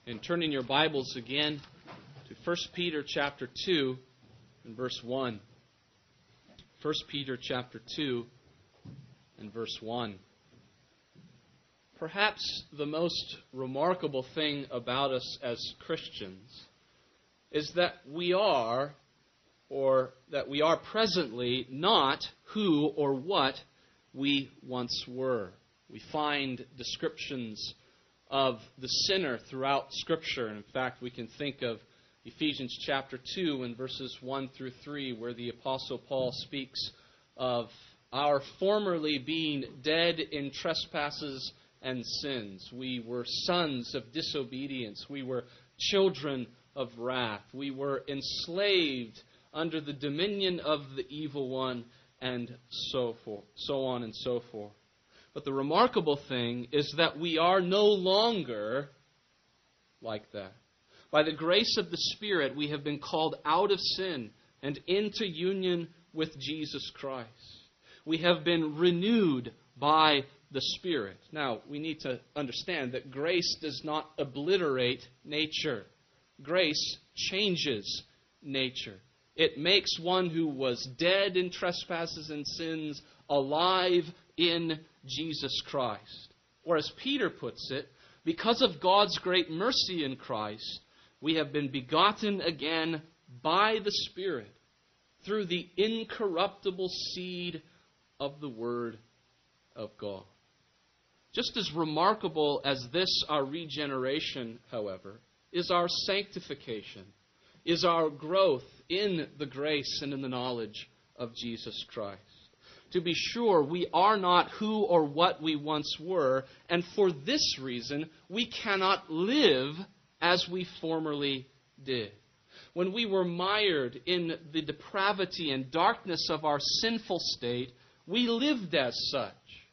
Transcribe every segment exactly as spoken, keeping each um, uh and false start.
And turning your Bibles again to First Peter chapter two and verse one. First Peter chapter two and verse one. Perhaps the most remarkable thing about us as Christians is that we are, or that we are presently, not who or what we once were. We find descriptions of the sinner throughout Scripture. In fact, we can think of Ephesians chapter two and verses one through three, where the Apostle Paul speaks of our formerly being dead in trespasses and sins. We were sons of disobedience. We were children of wrath. We were enslaved under the dominion of the evil one, and so forth, so on and so forth. But the remarkable thing is that we are no longer like that. By the grace of the Spirit, we have been called out of sin and into union with Jesus Christ. We have been renewed by the Spirit. Now, we need to understand that grace does not obliterate nature. Grace changes nature. It makes one who was dead in trespasses and sins alive in Jesus Christ. Or as Peter puts it, because of God's great mercy in Christ, we have been begotten again by the Spirit through the incorruptible seed of the Word of God. Just as remarkable as this, our regeneration, however, is our sanctification, is our growth in the grace and in the knowledge of Jesus Christ. To be sure, we are not who or what we once were, and for this reason, we cannot live as we formerly did. When we were mired in the depravity and darkness of our sinful state, we lived as such.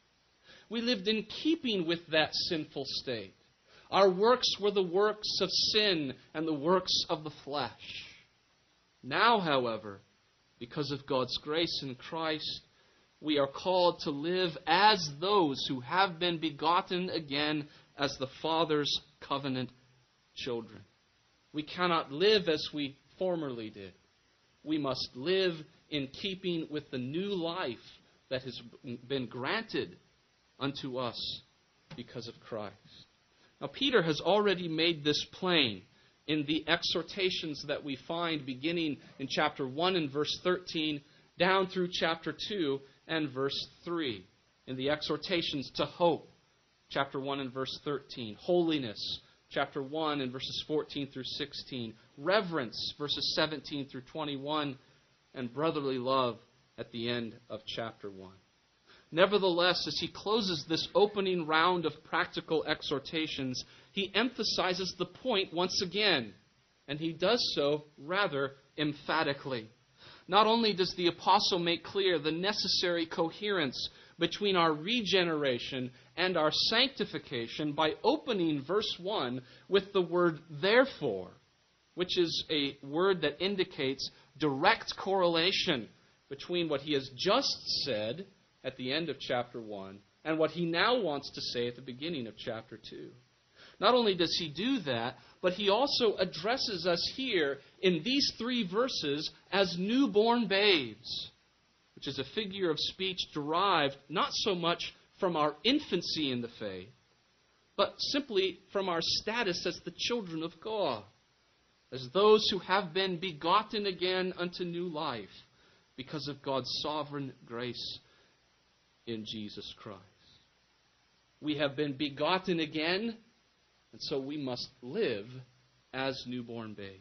We lived in keeping with that sinful state. Our works were the works of sin and the works of the flesh. Now, however, because of God's grace in Christ, we are called to live as those who have been begotten again as the Father's covenant children. We cannot live as we formerly did. We must live in keeping with the new life that has been granted unto us because of Christ. Now, Peter has already made this plain in the exhortations that we find beginning in chapter one and verse thirteen down through chapter two and verse three. In the exhortations to hope, chapter one and verse thirteen. Holiness, chapter one and verses fourteen through sixteen. Reverence, verses seventeen through twenty-one. And brotherly love at the end of chapter one. Nevertheless, as he closes this opening round of practical exhortations, he emphasizes the point once again, and he does so rather emphatically. Not only does the apostle make clear the necessary coherence between our regeneration and our sanctification by opening verse one with the word therefore, which is a word that indicates direct correlation between what he has just said at the end of chapter one and what he now wants to say at the beginning of chapter two. Not only does he do that, but he also addresses us here in these three verses as newborn babes, which is a figure of speech derived not so much from our infancy in the faith, but simply from our status as the children of God, as those who have been begotten again unto new life because of God's sovereign grace in Jesus Christ. We have been begotten again, and so we must live as newborn babes,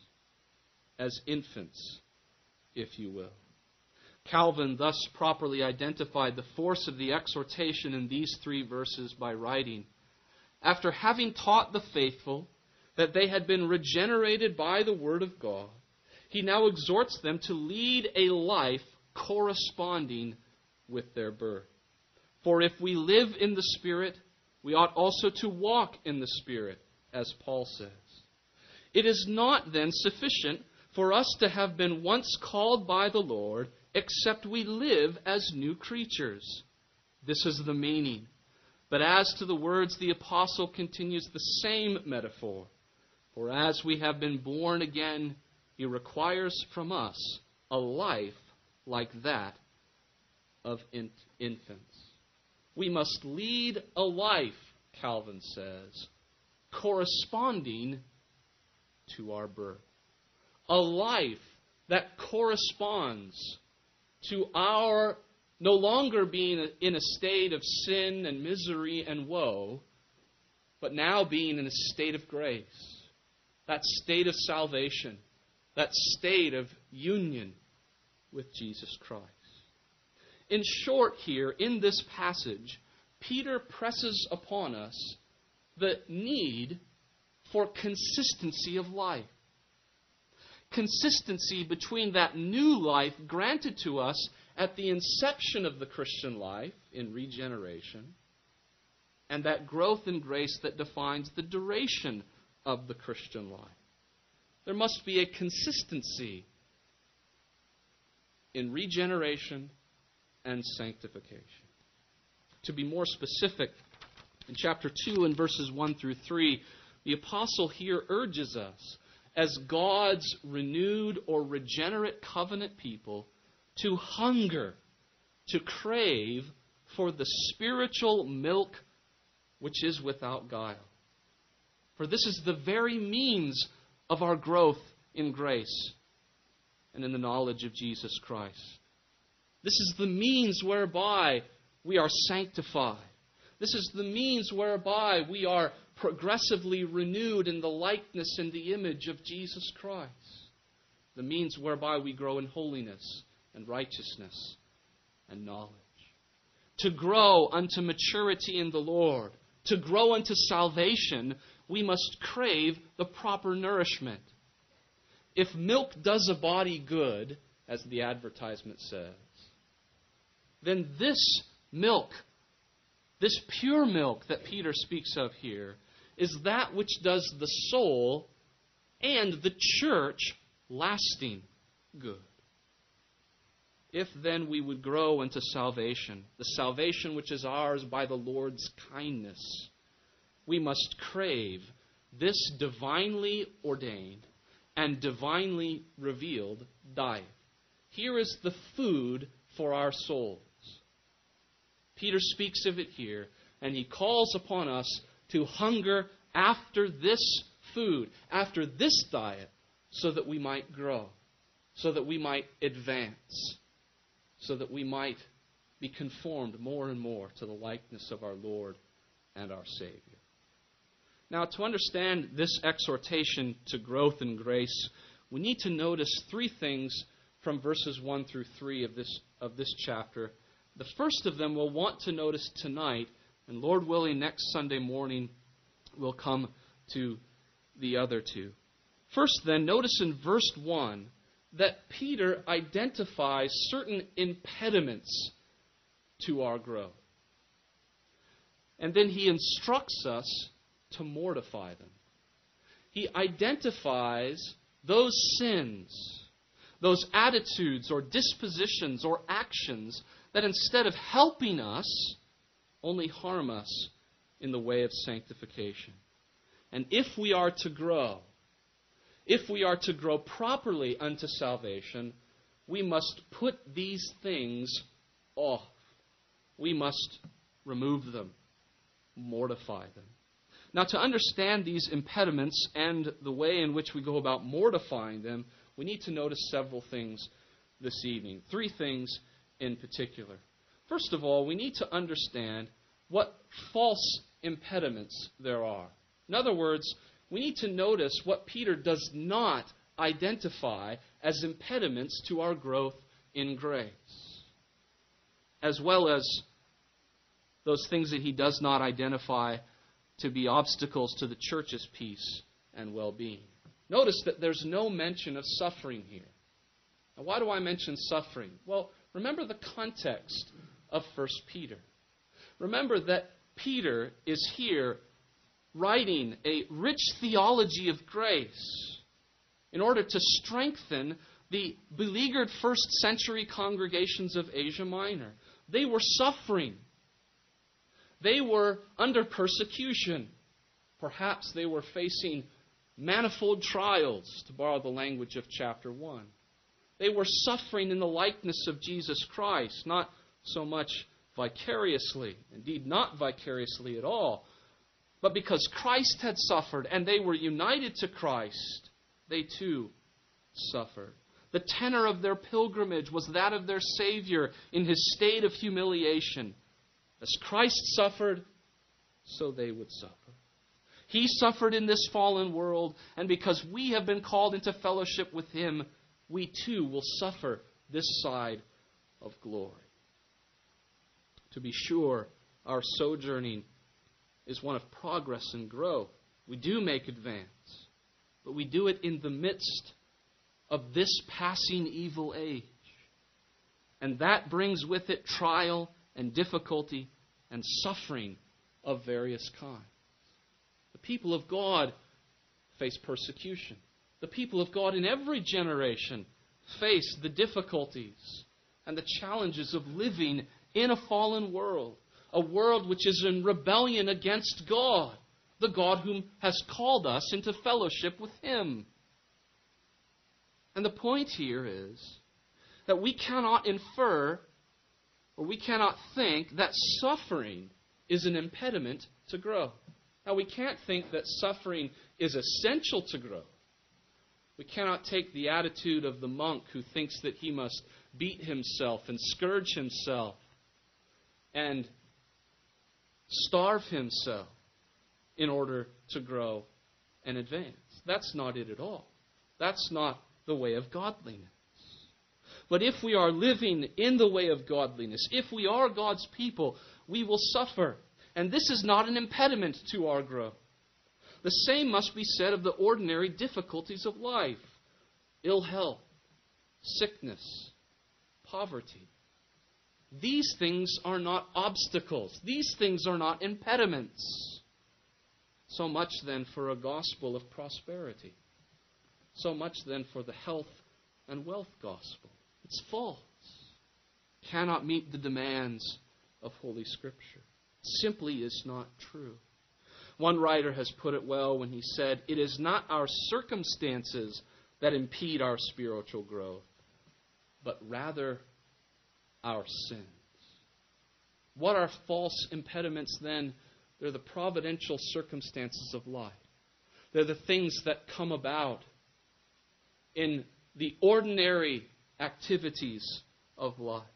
as infants, if you will. Calvin thus properly identified the force of the exhortation in these three verses by writing, after having taught the faithful that they had been regenerated by the Word of God, he now exhorts them to lead a life corresponding with their birth. For if we live in the Spirit, we ought also to walk in the Spirit, as Paul says. It is not then sufficient for us to have been once called by the Lord, except we live as new creatures. This is the meaning. But as to the words, the apostle continues the same metaphor. For as we have been born again, he requires from us a life like that of in- infants. We must lead a life, Calvin says, corresponding to our birth. A life that corresponds to our no longer being in a state of sin and misery and woe, but now being in a state of grace, that state of salvation, that state of union with Jesus Christ. In short here, in this passage, Peter presses upon us the need for consistency of life. Consistency between that new life granted to us at the inception of the Christian life in regeneration and that growth in grace that defines the duration of the Christian life. There must be a consistency in regeneration and sanctification. To be more specific, in chapter two and verses one through three, the apostle here urges us, as God's renewed or regenerate covenant people, to hunger, to crave for the spiritual milk which is without guile. For this is the very means of our growth in grace and in the knowledge of Jesus Christ. This is the means whereby we are sanctified. This is the means whereby we are progressively renewed in the likeness and the image of Jesus Christ. The means whereby we grow in holiness and righteousness and knowledge. To grow unto maturity in the Lord, to grow unto salvation, we must crave the proper nourishment. If milk does a body good, as the advertisement says, then this milk, this pure milk that Peter speaks of here, is that which does the soul and the church lasting good. If then we would grow into salvation, the salvation which is ours by the Lord's kindness, we must crave this divinely ordained and divinely revealed diet. Here is the food for our souls. Peter speaks of it here, and he calls upon us to hunger after this food, after this diet, so that we might grow, so that we might advance, so that we might be conformed more and more to the likeness of our Lord and our Savior. Now, to understand this exhortation to growth in grace, we need to notice three things from verses one through three of this, of this chapter. The first of them we'll want to notice tonight, and Lord willing, next Sunday morning we'll come to the other two. First then, notice in verse one that Peter identifies certain impediments to our growth. And then he instructs us to mortify them. He identifies those sins, those attitudes or dispositions or actions that instead of helping us, only harm us in the way of sanctification. And if we are to grow, if we are to grow properly unto salvation, we must put these things off. We must remove them, mortify them. Now, to understand these impediments and the way in which we go about mortifying them, we need to notice several things this evening. Three things in particular. First of all, we need to understand what false impediments there are. In other words, we need to notice what Peter does not identify as impediments to our growth in grace, as well as those things that he does not identify to be obstacles to the church's peace and well-being. Notice that there's no mention of suffering here. Now, why do I mention suffering? Well, remember the context of First Peter. Remember that Peter is here writing a rich theology of grace in order to strengthen the beleaguered first century congregations of Asia Minor. They were suffering. They were under persecution. Perhaps they were facing manifold trials, to borrow the language of chapter one. They were suffering in the likeness of Jesus Christ, not so much vicariously, indeed not vicariously at all, but because Christ had suffered and they were united to Christ, they too suffered. The tenor of their pilgrimage was that of their Savior in his state of humiliation. As Christ suffered, so they would suffer. He suffered in this fallen world, and because we have been called into fellowship with him, we too will suffer this side of glory. To be sure, our sojourning is one of progress and growth. We do make advance, but we do it in the midst of this passing evil age. And that brings with it trial and difficulty and suffering of various kinds. The people of God face persecution. The people of God in every generation face the difficulties and the challenges of living in a fallen world, a world which is in rebellion against God, the God whom has called us into fellowship with him. And the point here is that we cannot infer or we cannot think that suffering is an impediment to growth. Now, we can't think that suffering is essential to growth. We cannot take the attitude of the monk who thinks that he must beat himself and scourge himself and starve himself in order to grow and advance. That's not it at all. That's not the way of godliness. But if we are living in the way of godliness, if we are God's people, we will suffer. And this is not an impediment to our growth. The same must be said of the ordinary difficulties of life. Ill health, sickness, poverty. These things are not obstacles. These things are not impediments. So much then for a gospel of prosperity. So much then for the health and wealth gospel. It's false. Cannot meet the demands of Holy Scripture. Simply is not true. One writer has put it well when he said, "It is not our circumstances that impede our spiritual growth, but rather our sins." What are false impediments then? They're the providential circumstances of life. They're the things that come about in the ordinary activities of life,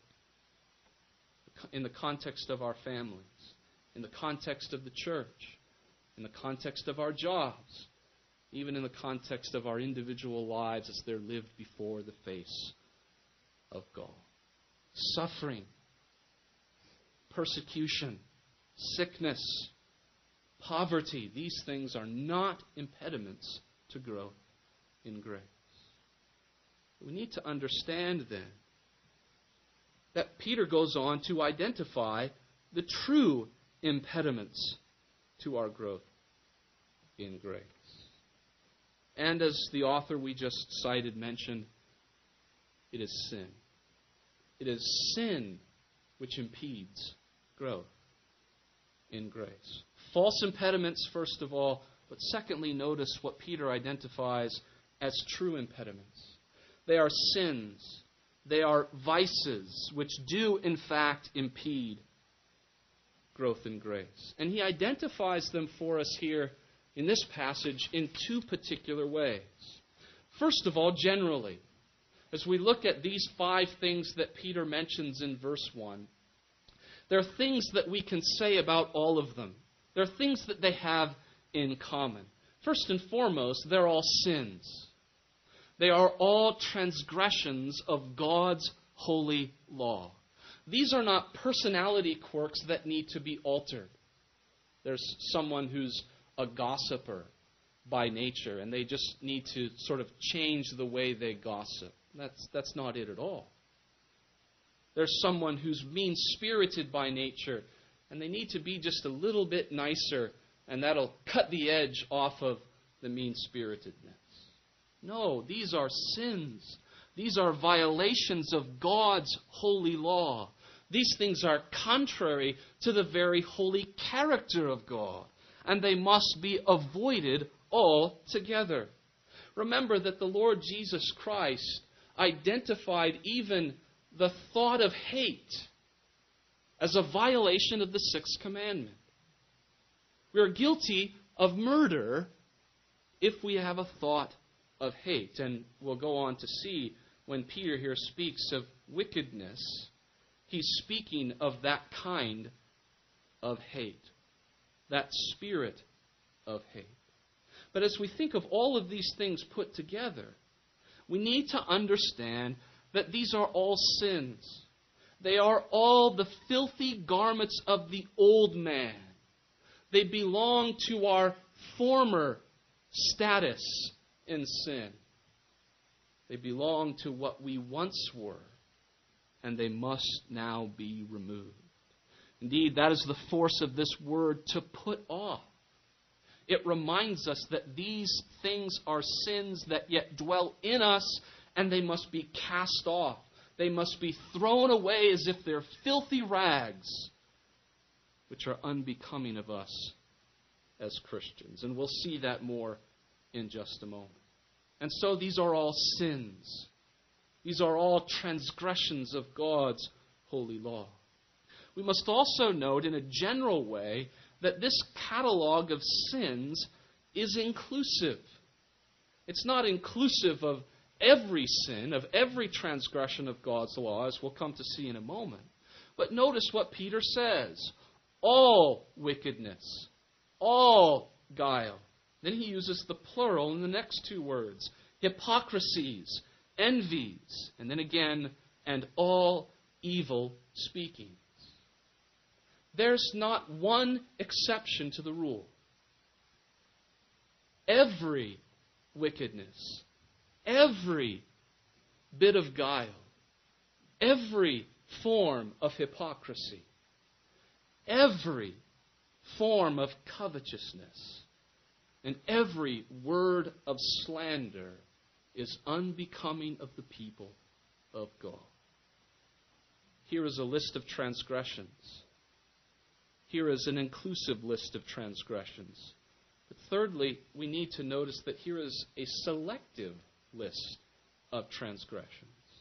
in the context of our families, in the context of the church, in the context of our jobs, even in the context of our individual lives as they're lived before the face of God. Suffering, persecution, sickness, poverty, these things are not impediments to growth in grace. We need to understand then that Peter goes on to identify the true impediments to our growth in grace. And as the author we just cited mentioned, it is sin. It is sin which impedes growth in grace. False impediments, first of all, but secondly, notice what Peter identifies as true impediments. They are sins. They are vices which do, in fact, impede growth in grace. And he identifies them for us here in this passage in two particular ways. First of all, generally, as we look at these five things that Peter mentions in verse one, there are things that we can say about all of them. There are things that they have in common. First and foremost, they're all sins. They are all transgressions of God's holy law. These are not personality quirks that need to be altered. There's someone who's a gossiper by nature, and they just need to sort of change the way they gossip. That's, that's not it at all. There's someone who's mean-spirited by nature, and they need to be just a little bit nicer, and that'll cut the edge off of the mean-spiritedness. No, these are sins. These are violations of God's holy law. These things are contrary to the very holy character of God, and they must be avoided altogether. Remember that the Lord Jesus Christ identified even the thought of hate as a violation of the sixth commandment. We are guilty of murder if we have a thought of hate. And we'll go on to see when Peter here speaks of wickedness, he's speaking of that kind of hate, that spirit of hate. But as we think of all of these things put together, we need to understand that these are all sins. They are all the filthy garments of the old man. They belong to our former status in sin. They belong to what we once were, and they must now be removed. Indeed, that is the force of this word, to put off. It reminds us that these things are sins that yet dwell in us, and they must be cast off. They must be thrown away as if they're filthy rags, which are unbecoming of us as Christians. And we'll see that more in just a moment. And so these are all sins. These are all transgressions of God's holy law. We must also note in a general way that this catalog of sins is inclusive. It's not inclusive of every sin, of every transgression of God's law, as we'll come to see in a moment. But notice what Peter says. All wickedness, all guile. Then he uses the plural in the next two words. Hypocrisies, envies, and then again, and all evil speakings. There's not one exception to the rule. Every wickedness, every bit of guile, every form of hypocrisy, every form of covetousness, and every word of slander is unbecoming of the people of God. Here is a list of transgressions. Here is an inclusive list of transgressions. But thirdly, we need to notice that here is a selective list of transgressions.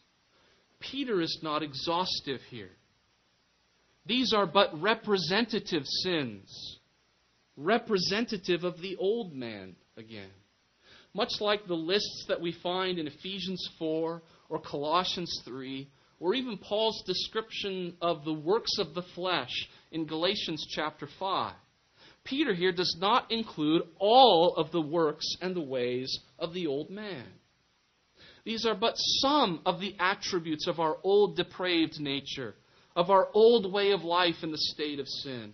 Peter is not exhaustive here. These are but representative sins, representative of the old man again. Much like the lists that we find in Ephesians four or Colossians three, or even Paul's description of the works of the flesh in Galatians chapter five. Peter here does not include all of the works and the ways of the old man. These are but some of the attributes of our old depraved nature, of our old way of life in the state of sin.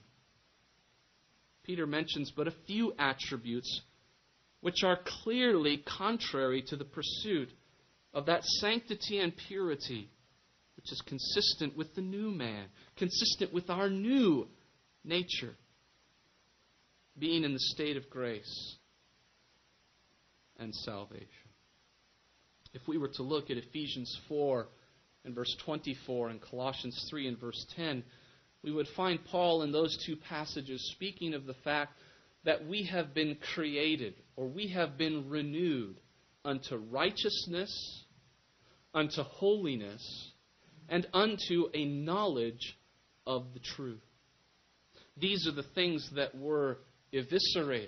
Peter mentions but a few attributes which are clearly contrary to the pursuit of that sanctity and purity which is consistent with the new man, consistent with our new nature, being in the state of grace and salvation. If we were to look at Ephesians four and verse twenty-four and Colossians three and verse ten, we would find Paul in those two passages speaking of the fact that we have been created, or we have been renewed unto righteousness, unto holiness, and unto a knowledge of the truth. These are the things that were eviscerated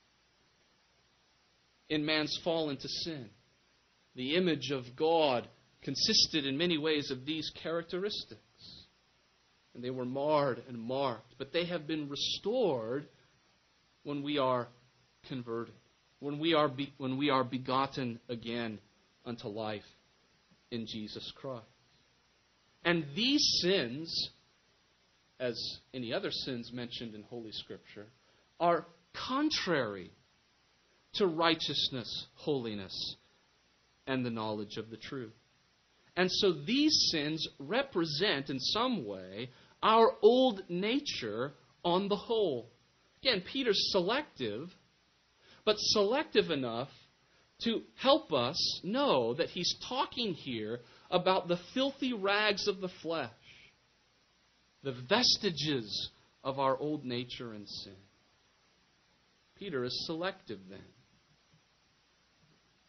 in man's fall into sin. The image of God consisted in many ways of these characteristics. And they were marred and marked. But they have been restored when we are converted, when we are be, when we are begotten again unto life in Jesus Christ. And these sins, as any other sins mentioned in Holy Scripture, are contrary to righteousness, holiness, and the knowledge of the truth. And so these sins represent, in some way, our old nature on the whole. Again, Peter's selective, but selective enough to help us know that he's talking here about the filthy rags of the flesh, the vestiges of our old nature and sin. Peter is selective then.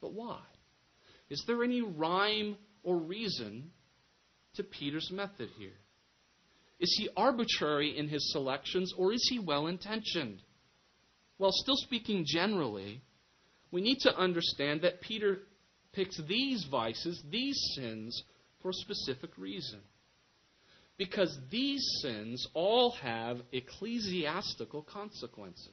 But why? Is there any rhyme or reason to Peter's method here? Is he arbitrary in his selections, or is he well-intentioned? Well, still speaking generally, we need to understand that Peter picks these vices, these sins, for a specific reason. Because these sins all have ecclesiastical consequences.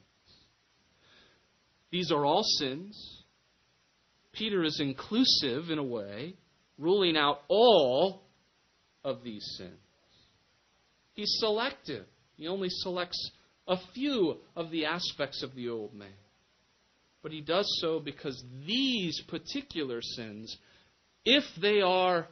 These are all sins. Peter is inclusive in a way, ruling out all of these sins. He's selective. He only selects a few of the aspects of the old man. But he does so because these particular sins, if they are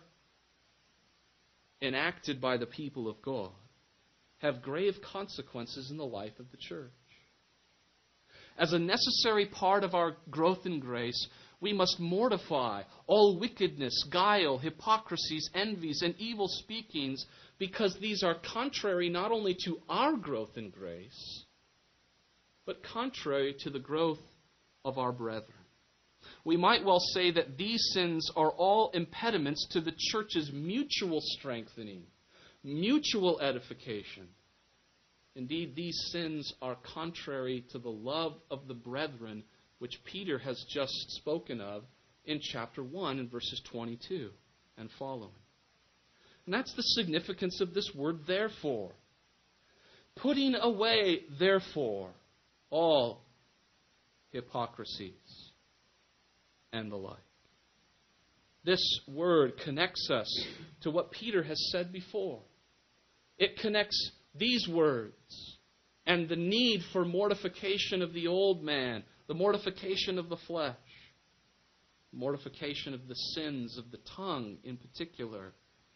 enacted by the people of God, have grave consequences in the life of the church. As a necessary part of our growth in grace, we must mortify all wickedness, guile, hypocrisies, envies, and evil speakings, because these are contrary not only to our growth in grace, but contrary to the growth of our brethren. We might well say that these sins are all impediments to the church's mutual strengthening, mutual edification. Indeed, these sins are contrary to the love of the brethren, which Peter has just spoken of in chapter one in verses twenty-two and following. And that's the significance of this word, therefore. Putting away, therefore, all hypocrisies and the like. This word connects us to what Peter has said before. It connects these words and the need for mortification of the old man, the mortification of the flesh, mortification of the sins of the tongue in particular.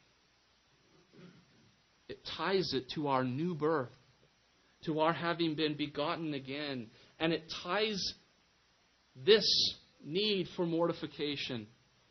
It ties it to our new birth, to our having been begotten again, and it ties this need for mortification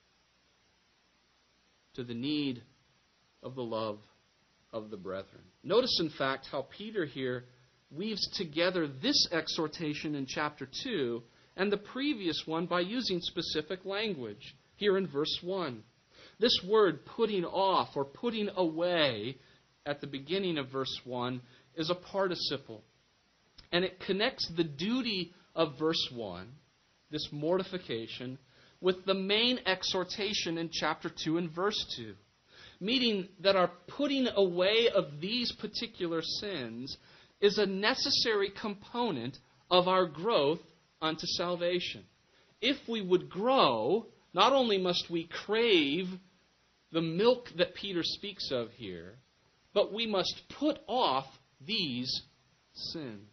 to the need of the love of the brethren. Notice, in fact, how Peter here weaves together this exhortation in chapter two and the previous one by using specific language here in verse one. This word, putting off or putting away, at the beginning of verse one, is a participle. And it connects the duty of verse one, this mortification, with the main exhortation in chapter two and verse two. Meaning that our putting away of these particular sins is a necessary component of our growth unto salvation. If we would grow, not only must we crave the milk that Peter speaks of here, but we must put off these sins.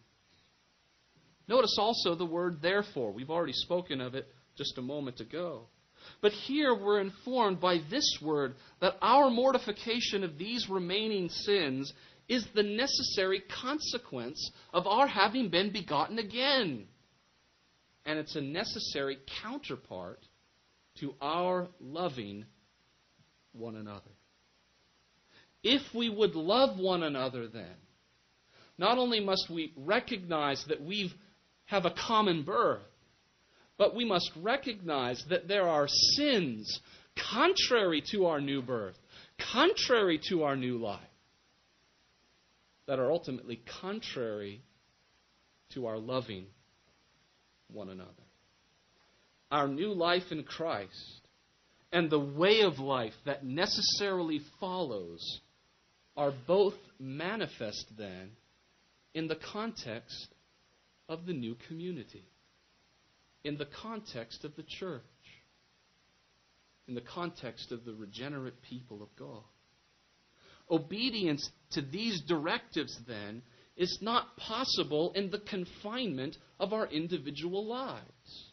Notice also the word therefore. We've already spoken of it just a moment ago. But here we're informed by this word that our mortification of these remaining sins is the necessary consequence of our having been begotten again. And it's a necessary counterpart to our loving one another. If we would love one another then, not only must we recognize that we have a common birth, but we must recognize that there are sins contrary to our new birth, contrary to our new life, that are ultimately contrary to our loving one another. Our new life in Christ and the way of life that necessarily follows are both manifest then in the context of the new community, in the context of the church, in the context of the regenerate people of God. Obedience to these directives, then, is not possible in the confinement of our individual lives.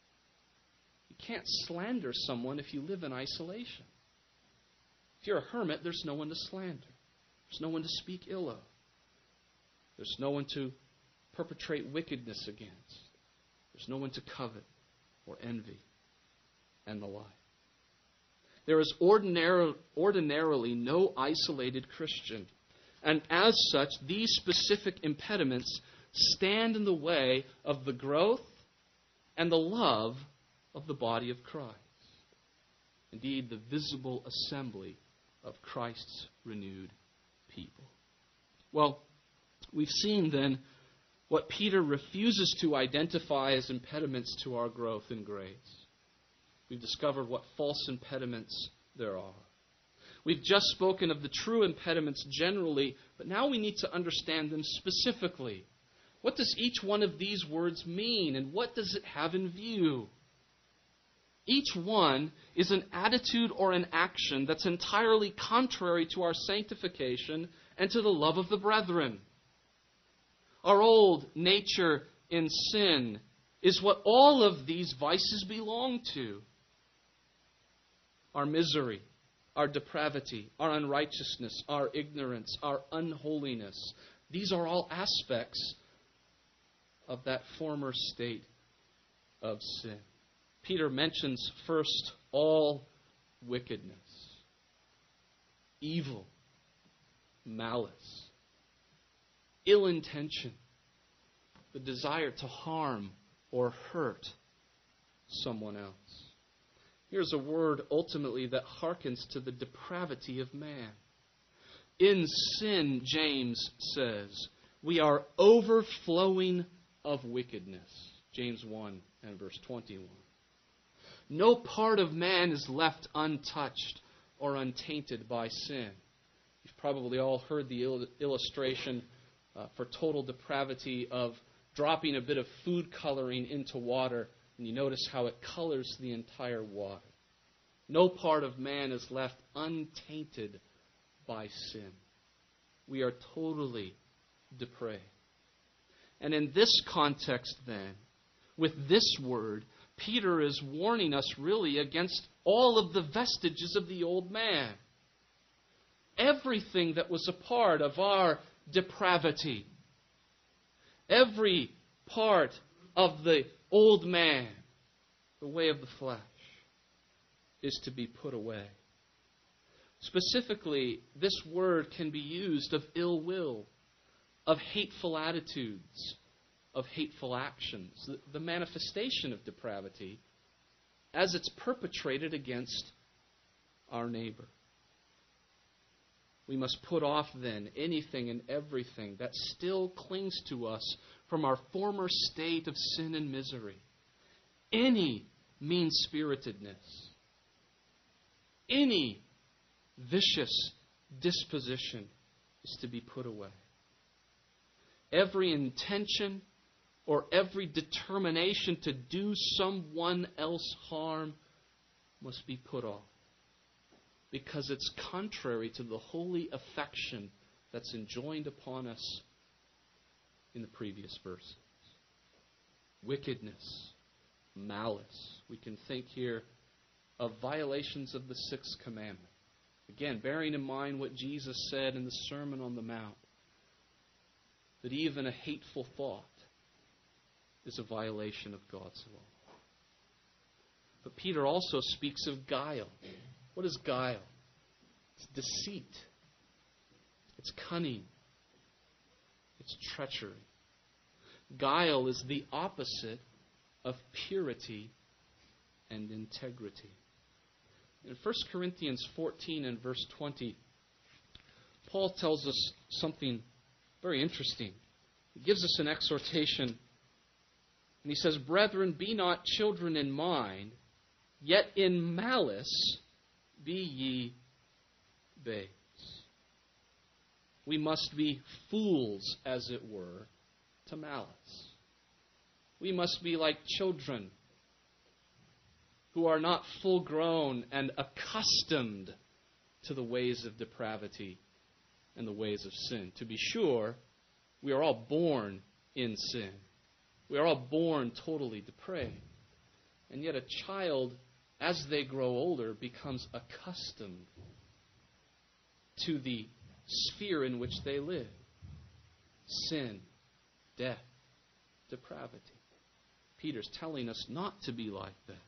You can't slander someone if you live in isolation. If you're a hermit, there's no one to slander. There's no one to speak ill of. There's no one to perpetrate wickedness against. There's no one to covet or envy and the like. There is ordinarily, ordinarily no isolated Christian. And as such, these specific impediments stand in the way of the growth and the love of the body of Christ. Indeed, the visible assembly of Christ's renewed people. Well, we've seen then what Peter refuses to identify as impediments to our growth in grace. We've discovered what false impediments there are. We've just spoken of the true impediments generally, but now we need to understand them specifically. What does each one of these words mean, and what does it have in view? Each one is an attitude or an action that's entirely contrary to our sanctification and to the love of the brethren. Our old nature in sin is what all of these vices belong to. Our misery, our depravity, our unrighteousness, our ignorance, our unholiness. These are all aspects of that former state of sin. Peter mentions first all wickedness, evil, malice, ill intention, the desire to harm or hurt someone else. Here's a word ultimately that hearkens to the depravity of man. In sin, James says, we are overflowing of wickedness. James one and verse twenty-one. No part of man is left untouched or untainted by sin. You've probably all heard the il- illustration uh, for total depravity of dropping a bit of food coloring into water, and you notice how it colors the entire water. No part of man is left untainted by sin. We are totally depraved. And in this context, then, with this word, Peter is warning us really against all of the vestiges of the old man. Everything that was a part of our depravity. Every part of the old man, the way of the flesh, is to be put away. Specifically, this word can be used of ill will, of hateful attitudes, of hateful actions, the, the manifestation of depravity as it's perpetrated against our neighbor. We must put off then anything and everything that still clings to us from our former state of sin and misery. Any mean-spiritedness, any vicious disposition is to be put away. Every intention or every determination to do someone else harm must be put off, because it's contrary to the holy affection that's enjoined upon us in the previous verses. Wickedness, malice. We can think here of violations of the sixth commandment. Again, bearing in mind what Jesus said in the Sermon on the Mount, that even a hateful thought is a violation of God's law. But Peter also speaks of guile. What is guile? It's deceit. It's cunning. It's treachery. Guile is the opposite of purity and integrity. In First Corinthians fourteen and verse twenty, Paul tells us something very interesting. He gives us an exhortation, and he says, "Brethren, be not children in mind, yet in malice be ye babes." We must be fools, as it were, to malice. We must be like children who are not full grown and accustomed to the ways of depravity and the ways of sin. To be sure, we are all born in sin. We are all born totally depraved. And yet a child, as they grow older, becomes accustomed to the sphere in which they live. Sin, death, depravity. Peter's telling us not to be like that.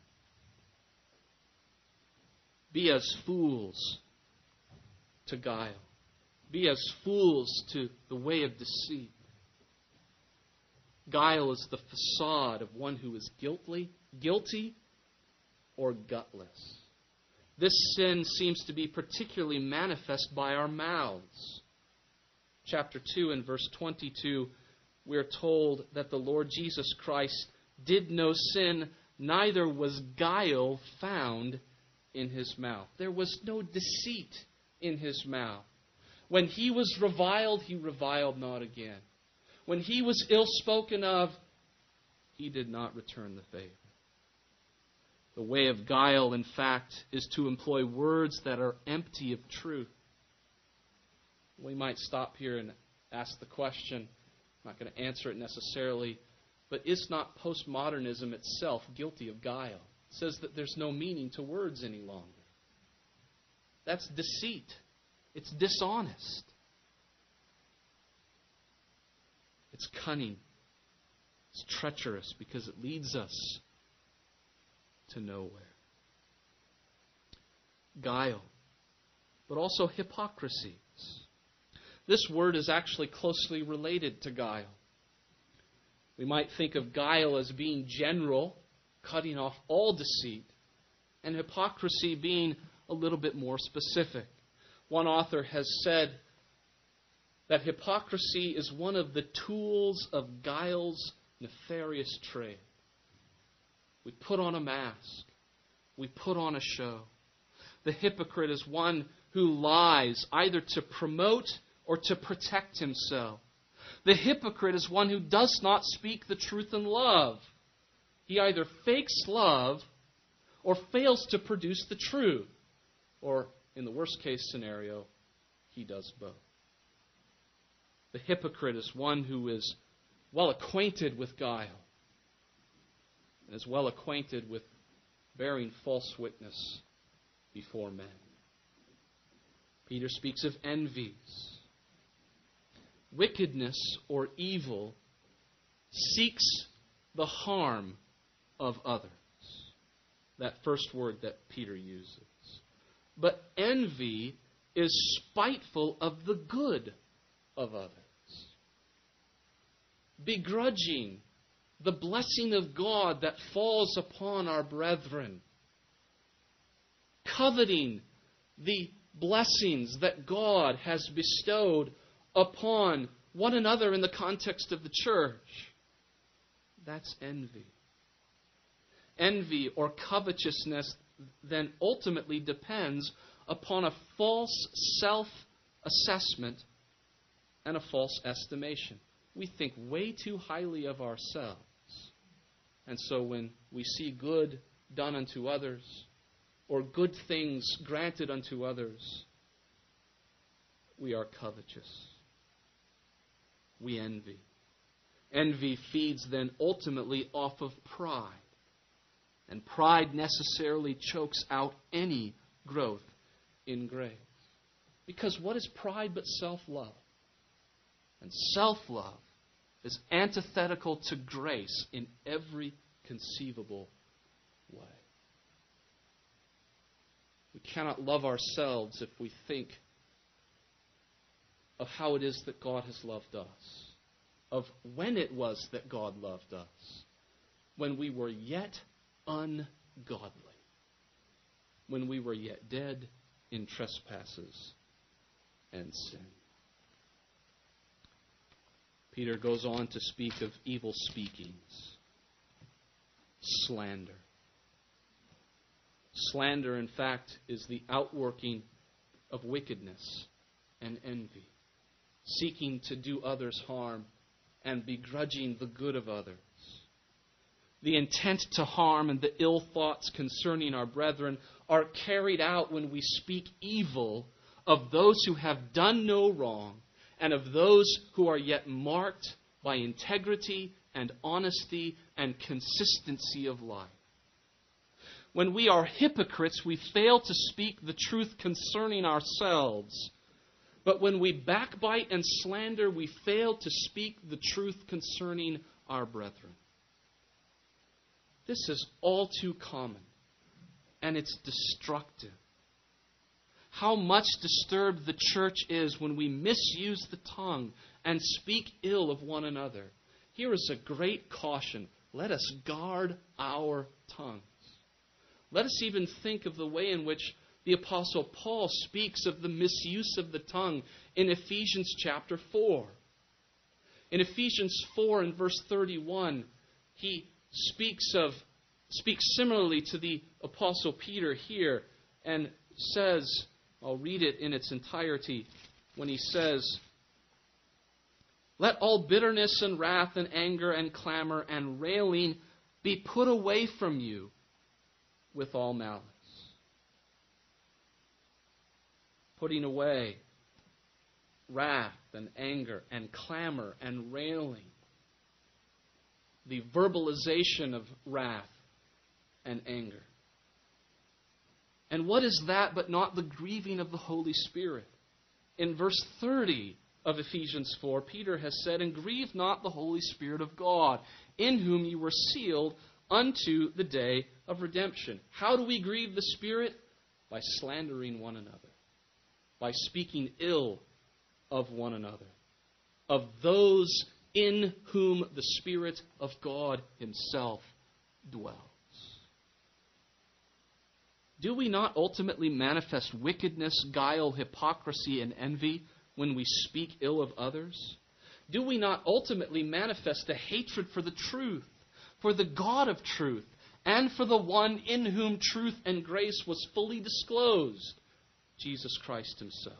Be as fools to guile. Be as fools to the way of deceit. Guile is the facade of one who is guilty, guilty or gutless. This sin seems to be particularly manifest by our mouths. Chapter two and verse twenty-two, we're told that the Lord Jesus Christ did no sin, neither was guile found in his mouth. There was no deceit in his mouth. When he was reviled, he reviled not again. When he was ill spoken of, he did not return the favor. The way of guile, in fact, is to employ words that are empty of truth. We might stop here and ask the question. I'm not going to answer it necessarily, but is not postmodernism itself guilty of guile? It says that there's no meaning to words any longer. That's deceit. It's dishonest. It's cunning. It's treacherous because it leads us to nowhere. Guile, but also hypocrisy. This word is actually closely related to guile. We might think of guile as being general, cutting off all deceit, and hypocrisy being a little bit more specific. One author has said that hypocrisy is one of the tools of guile's nefarious trade. We put on a mask. We put on a show. The hypocrite is one who lies either to promote or to protect himself. The hypocrite is one who does not speak the truth in love. He either fakes love or fails to produce the truth. Or, in the worst case scenario, he does both. The hypocrite is one who is well acquainted with guile and is well acquainted with bearing false witness before men. Peter speaks of envies. Wickedness or evil seeks the harm of others. That first word that Peter uses. But envy is spiteful of the good of others. Begrudging the blessing of God that falls upon our brethren. Coveting the blessings that God has bestowed upon one another in the context of the church. That's envy. Envy or covetousness then ultimately depends upon a false self-assessment and a false estimation. We think way too highly of ourselves. And so when we see good done unto others, or good things granted unto others, we are covetous. We envy. Envy feeds then ultimately off of pride. And pride necessarily chokes out any growth in grace. Because what is pride but self-love? And self-love is antithetical to grace in every conceivable way. We cannot love ourselves if we think of how it is that God has loved us, of when it was that God loved us, when we were yet ungodly, when we were yet dead in trespasses and sin. Peter goes on to speak of evil speakings, slander. Slander, in fact, is the outworking of wickedness and envy, seeking to do others harm and begrudging the good of others. The intent to harm and the ill thoughts concerning our brethren are carried out when we speak evil of those who have done no wrong and of those who are yet marked by integrity and honesty and consistency of life. When we are hypocrites, we fail to speak the truth concerning ourselves. But when we backbite and slander, we fail to speak the truth concerning our brethren. This is all too common, and it's destructive. How much disturbed the church is when we misuse the tongue and speak ill of one another. Here is a great caution. Let us guard our tongues. Let us even think of the way in which the Apostle Paul speaks of the misuse of the tongue in Ephesians chapter four. In Ephesians four and verse thirty-one, he speaks of speaks similarly to the Apostle Peter here and says, I'll read it in its entirety, when he says, "Let all bitterness and wrath and anger and clamor and railing be put away from you with all malice." Putting away wrath and anger and clamor and railing. The verbalization of wrath and anger. And what is that but not the grieving of the Holy Spirit? In verse thirty of Ephesians four, Peter has said, "And grieve not the Holy Spirit of God, in whom you were sealed unto the day of redemption." How do we grieve the Spirit? By slandering one another. By speaking ill of one another. Of those in whom the Spirit of God Himself dwells. Do we not ultimately manifest wickedness, guile, hypocrisy, and envy when we speak ill of others? Do we not ultimately manifest a hatred for the truth, for the God of truth, and for the one in whom truth and grace was fully disclosed, Jesus Christ Himself?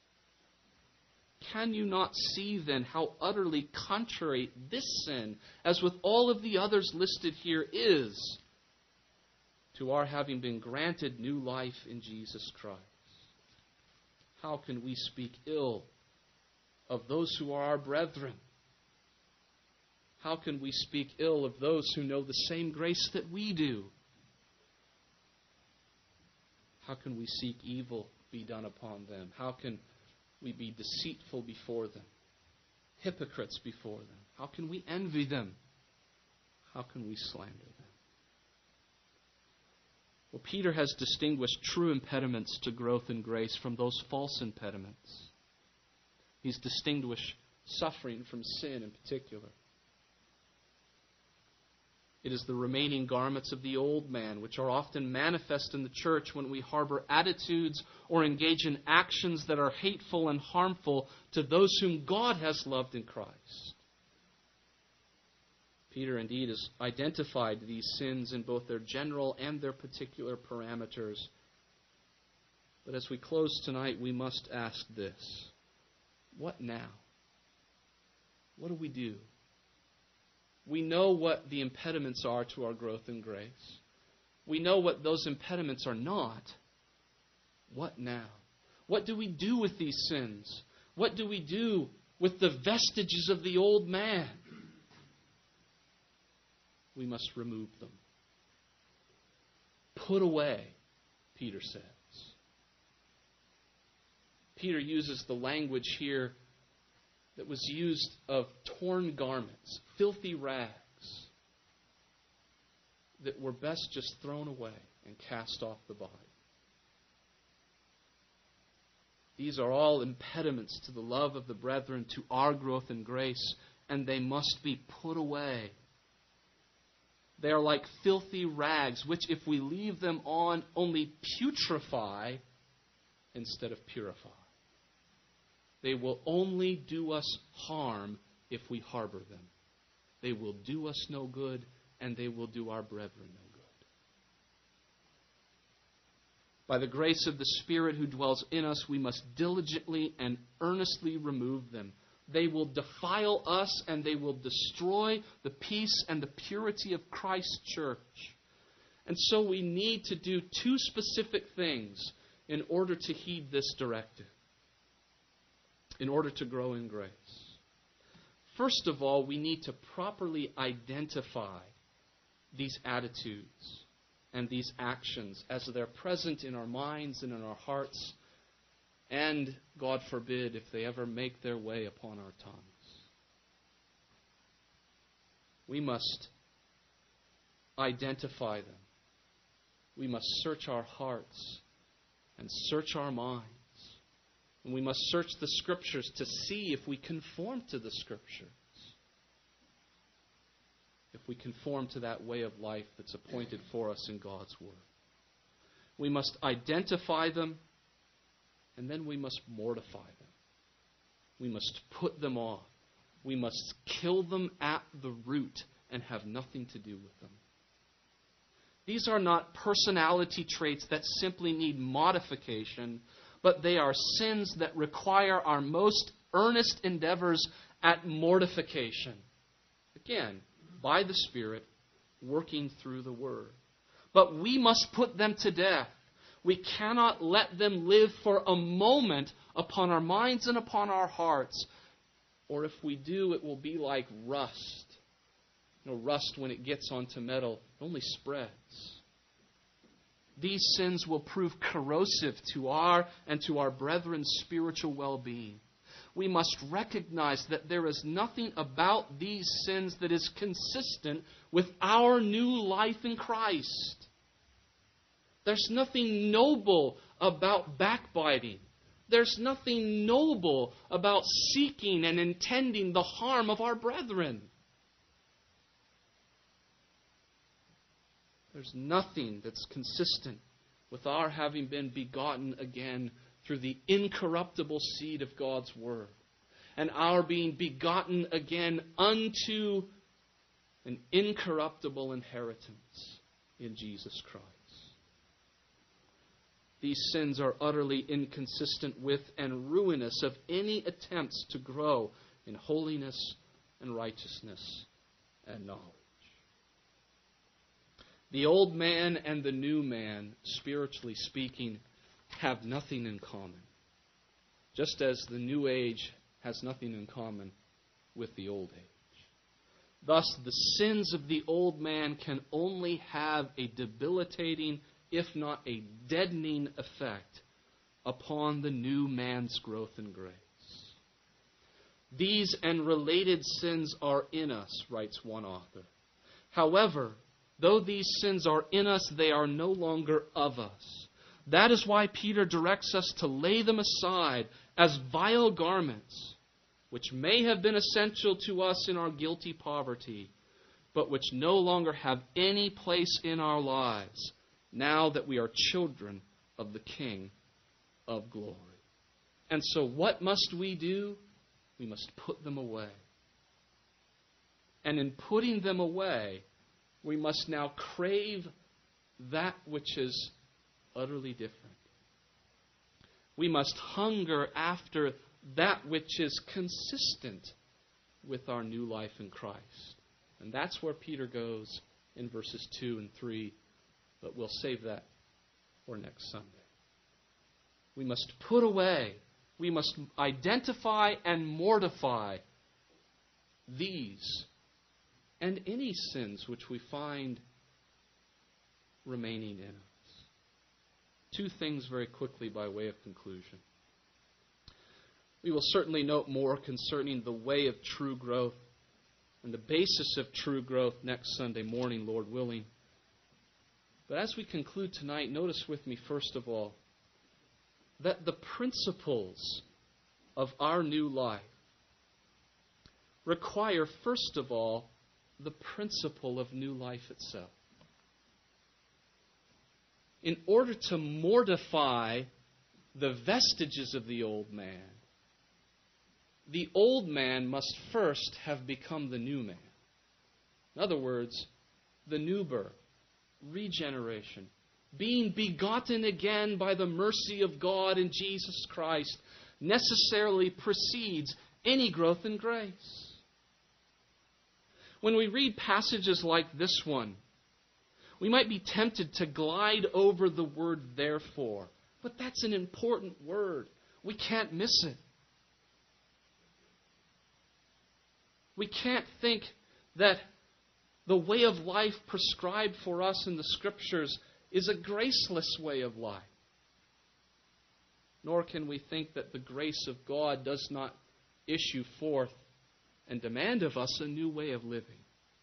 Can you not see then how utterly contrary this sin, as with all of the others listed here, is to our having been granted new life in Jesus Christ? How can we speak ill of those who are our brethren? How can we speak ill of those who know the same grace that we do? How can we seek evil be done upon them? How can we be deceitful before them, hypocrites before them? How can we envy them? How can we slander them? Well, Peter has distinguished true impediments to growth in grace from those false impediments. He's distinguished suffering from sin in particular. It is the remaining garments of the old man, which are often manifest in the church when we harbor attitudes or engage in actions that are hateful and harmful to those whom God has loved in Christ. Peter indeed has identified these sins in both their general and their particular parameters. But as we close tonight, we must ask this: what now? What do we do? We know what the impediments are to our growth in grace. We know what those impediments are not. What now? What do we do with these sins? What do we do with the vestiges of the old man? We must remove them. Put away, Peter says. Peter uses the language here that was used of torn garments, filthy rags, that were best just thrown away and cast off the body. These are all impediments to the love of the brethren, to our growth in grace, and they must be put away. They are like filthy rags, which if we leave them on, only putrefy instead of purify. They will only do us harm if we harbor them. They will do us no good, and they will do our brethren no good. By the grace of the Spirit who dwells in us, we must diligently and earnestly remove them. They will defile us, and they will destroy the peace and the purity of Christ's church. And so we need to do two specific things in order to heed this directive, in order to grow in grace. First of all, we need to properly identify these attitudes and these actions as they're present in our minds and in our hearts, and, God forbid, if they ever make their way upon our tongues. We must identify them. We must search our hearts and search our minds. And we must search the Scriptures to see if we conform to the Scriptures. If we conform to that way of life that's appointed for us in God's Word. We must identify them, and then we must mortify them. We must put them off. We must kill them at the root and have nothing to do with them. These are not personality traits that simply need modification, but they are sins that require our most earnest endeavors at mortification. Again, by the Spirit, working through the Word. But we must put them to death. We cannot let them live for a moment upon our minds and upon our hearts. Or if we do, it will be like rust. You know, rust, when it gets onto metal, it only spreads. These sins will prove corrosive to our and to our brethren's spiritual well-being. We must recognize that there is nothing about these sins that is consistent with our new life in Christ. There's nothing noble about backbiting. There's nothing noble about seeking and intending the harm of our brethren. There's nothing that's consistent with our having been begotten again through the incorruptible seed of God's Word, and our being begotten again unto an incorruptible inheritance in Jesus Christ. These sins are utterly inconsistent with and ruinous of any attempts to grow in holiness and righteousness and knowledge. The old man and the new man, spiritually speaking, have nothing in common, just as the new age has nothing in common with the old age. Thus, the sins of the old man can only have a debilitating, if not a deadening effect upon the new man's growth in grace. These and related sins are in us, writes one author. However, though these sins are in us, they are no longer of us. That is why Peter directs us to lay them aside as vile garments, which may have been essential to us in our guilty poverty, but which no longer have any place in our lives, now that we are children of the King of glory. And so what must we do? We must put them away. And in putting them away, we must now crave that which is utterly different. We must hunger after that which is consistent with our new life in Christ. And that's where Peter goes in verses two and three. But we'll save that for next Sunday. We must put away, we must identify and mortify these and any sins which we find remaining in us. Two things very quickly by way of conclusion. We will certainly note more concerning the way of true growth and the basis of true growth next Sunday morning, Lord willing. But as we conclude tonight, notice with me, first of all, that the principles of our new life require, first of all, the principle of new life itself. In order to mortify the vestiges of the old man, the old man must first have become the new man. In other words, the new birth. Regeneration, being begotten again by the mercy of God in Jesus Christ, necessarily precedes any growth in grace. When we read passages like this one, we might be tempted to glide over the word therefore, but that's an important word. We can't miss it. We can't think that the way of life prescribed for us in the Scriptures is a graceless way of life. Nor can we think that the grace of God does not issue forth and demand of us a new way of living.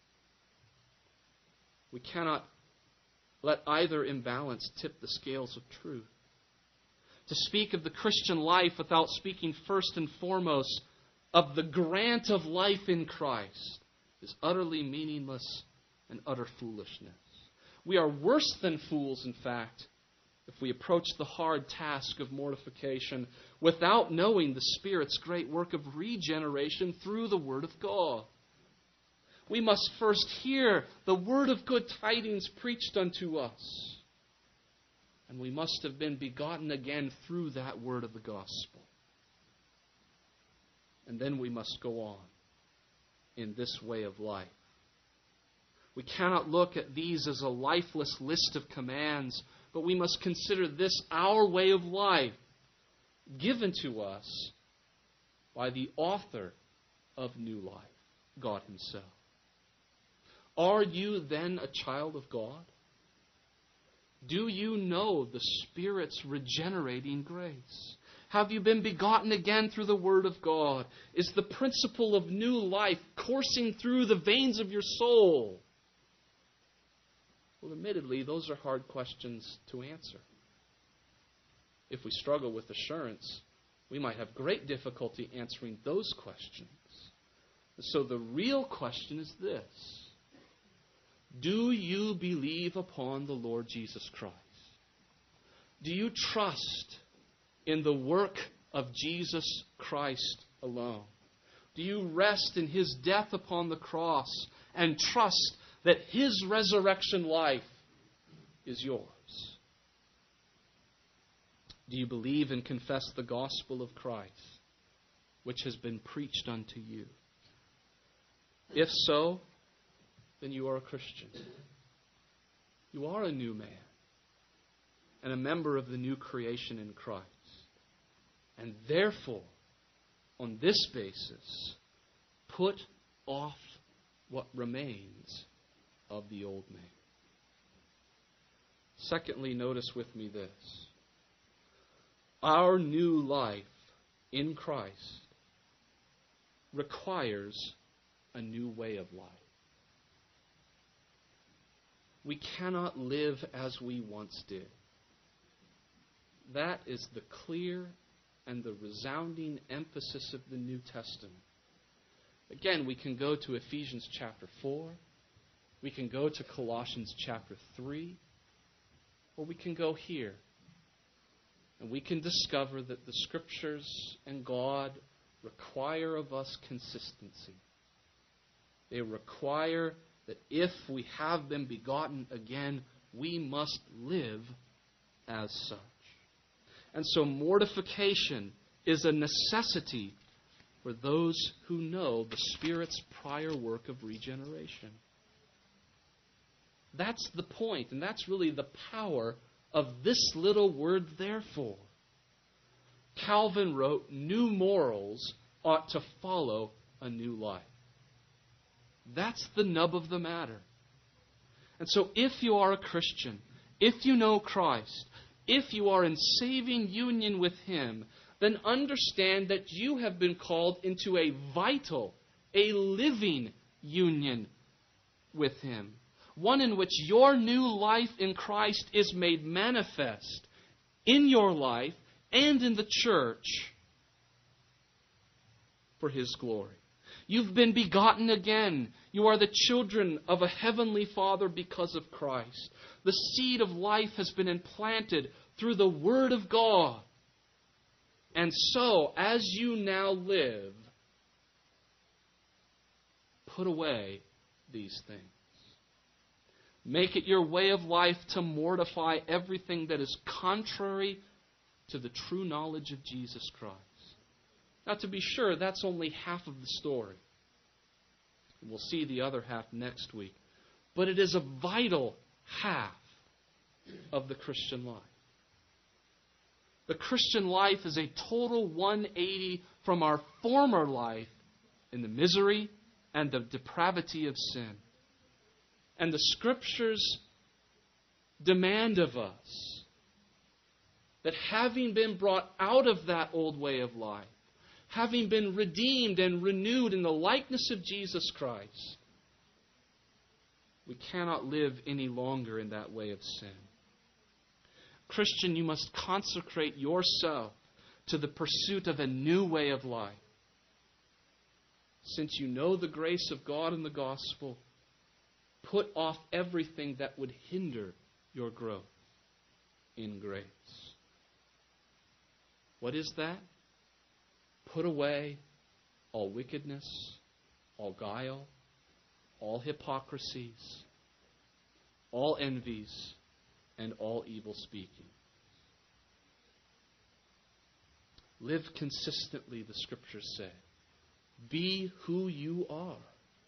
We cannot let either imbalance tip the scales of truth. To speak of the Christian life without speaking first and foremost of the grant of life in Christ is utterly meaningless and utter foolishness. We are worse than fools, in fact, if we approach the hard task of mortification without knowing the Spirit's great work of regeneration through the Word of God. We must first hear the word of good tidings preached unto us. And we must have been begotten again through that word of the gospel. And then we must go on in this way of life. We cannot look at these as a lifeless list of commands, but we must consider this our way of life, given to us by the author of new life, God Himself. Are you then a child of God? Do you know the Spirit's regenerating grace? Have you been begotten again through the Word of God? Is the principle of new life coursing through the veins of your soul? Well, admittedly, those are hard questions to answer. If we struggle with assurance, we might have great difficulty answering those questions. So the real question is this: do you believe upon the Lord Jesus Christ? Do you trust in the work of Jesus Christ alone? Do you rest in His death upon the cross and trust that His resurrection life is yours? Do you believe and confess the gospel of Christ, which has been preached unto you? If so, then you are a Christian. You are a new man and a member of the new creation in Christ. And therefore, on this basis, put off what remains of the old man. Secondly, notice with me this: our new life in Christ requires a new way of life. We cannot live as we once did. That is the clear and the resounding emphasis of the New Testament. Again, we can go to Ephesians chapter four. We can go to Colossians chapter three. Or we can go here. And we can discover that the Scriptures and God require of us consistency. They require that if we have been begotten again, we must live as such. And so mortification is a necessity for those who know the Spirit's prior work of regeneration. That's the point, and that's really the power of this little word, therefore. Calvin wrote, new morals ought to follow a new life. That's the nub of the matter. And so if you are a Christian, if you know Christ, if you are in saving union with Him, then understand that you have been called into a vital, a living union with Him. One in which your new life in Christ is made manifest in your life and in the church for His glory. You've been begotten again. You are the children of a heavenly Father because of Christ. The seed of life has been implanted through the Word of God. And so, as you now live, put away these things. Make it your way of life to mortify everything that is contrary to the true knowledge of Jesus Christ. Now, to be sure, that's only half of the story. We'll see the other half next week. But it is a vital half of the Christian life. The Christian life is a total one eighty from our former life in the misery and the depravity of sin. And the Scriptures demand of us that having been brought out of that old way of life, having been redeemed and renewed in the likeness of Jesus Christ, we cannot live any longer in that way of sin. Christian, you must consecrate yourself to the pursuit of a new way of life. Since you know the grace of God in the gospel, put off everything that would hinder your growth. in grace. What is that? Put away all wickedness, all guile, all hypocrisies, all envies, and all evil speaking. Live consistently, the Scriptures say. Be who you are.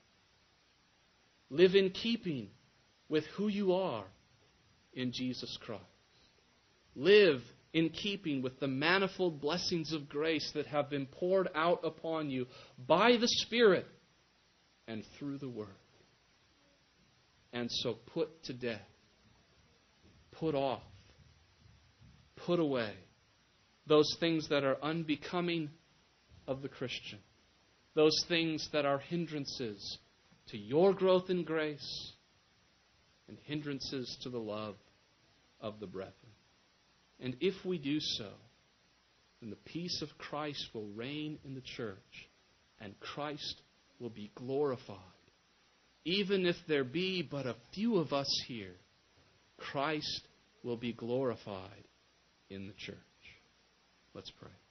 Live in keeping with who you are in Jesus Christ. Live in keeping with the manifold blessings of grace that have been poured out upon you by the Spirit and through the Word. And so put to death, put off, put away those things that are unbecoming of the Christian, those things that are hindrances to your growth in grace and hindrances to the love of the brethren. And if we do so, then the peace of Christ will reign in the church, and Christ will be glorified. Even if there be but a few of us here, Christ will be glorified in the church. Let's pray.